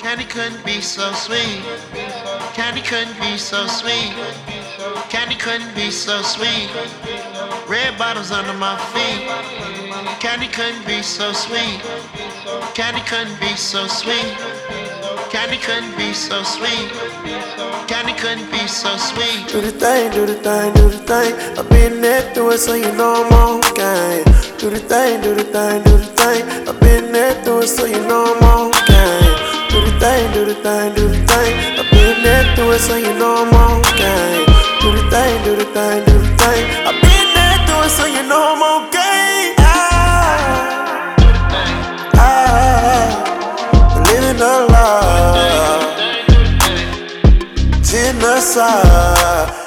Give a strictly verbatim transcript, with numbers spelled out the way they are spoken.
Candy couldn't be so sweet. Candy couldn't be so sweet. Candy couldn't be so sweet. Red bottles under my feet. Candy couldn't be so sweet. Candy couldn't be so sweet. Candy couldn't be so sweet. Candy couldn't be so sweet. Do the thing, do the thing, do the thing. I've been there through it, so you know I'm on game. Do the thing, do the thing, do the thing. I've been there through it, so you know I'm on game. Do the thing, do the thing, do the thing. I've been there through it, so you know I'm on game. Do the thing, do the thing, do the thing. I've been there through it, so you know I'm on game. Ah, ah, living a lie. Genocide.